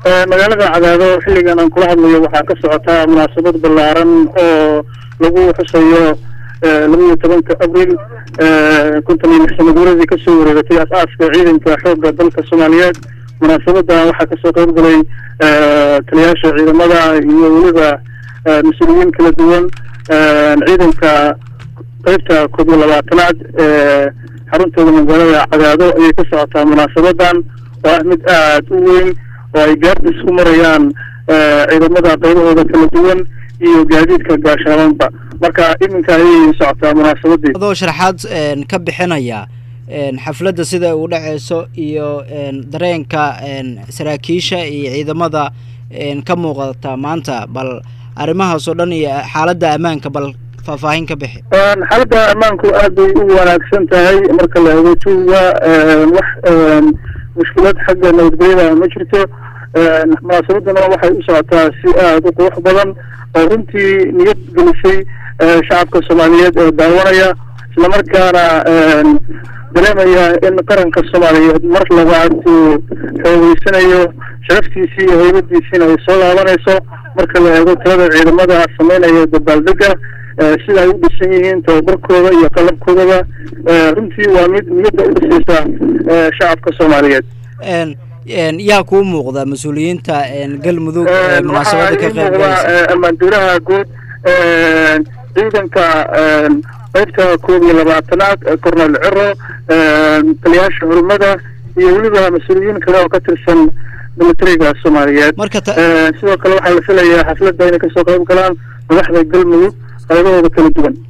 magaalada Cadaado xilligan aan kula hadlayo waxaa ka socota munaasabad ballaaran oo lagu xusayo 12 Abriil 2006 guuradii ka soo wareegtay aasaaska ciidanka xoogga dalka Soomaaliyeed. munaasabada waxaa ka soo qayb galay taliyaasha ciidamada iyo waliba mas'uuliyiin kala duwan. ciidanka qaybta 12aad xarunta magaalada Cadaado ay ka socotaa munaasabadan waa mid aad u weyn oo ay gaar isku marayaan ciidamada qaybahooda kala duwan iyo gaadiidka gaashaabanba. marka iminka ay socotaa munaasabadii adoo sharaxaad ka bixinaya xafladda sida uu dhacayso iyo dareenka saraakiisha iyo ciidamada ka muuqata maanta bal arrimahaas oo dhan iyo xaaladda ammaanka bal faahfaahin ka bixi. xaaladda ammaanku aad ay u wanaagsan tahay marka la eego jooga wax mushkilad xagga nabadgelyada ma jirto. munaasabadana waxay u socotaa si aad u qurux badan oo runtii niyad gelisay shacabka Soomaaliyeed ee daawanaya isla markaana dareemaya in qaranka Soomaaliyeed mar labaad uu xoogeysanayo sharaftiisii iyo haybadiisina ay soo laabanayso marka la eego tirada ciidamada sameynaya dabaaldega sida ay u dhisan yihiin tababarkooda iyo qalabkooda. runtii waa mid niyadda u dhisaysa shacabka Soomaaliyeed. yaa ku muuqda mas'uuliyiinta galmudug munaasabada ka qayb galaysa amaanduuraha guud ciidanka qaybta 12aad Korneyl Ciro taliyaasha xurmada iyo waliba mas'uuliyiin kale oo ka tirsan militariga Soomaaliyeed. sidoo kale waxaa la filayaa xafladda inay ka soo qayb galaan madaxda galmudug qaybahooda kala duwan.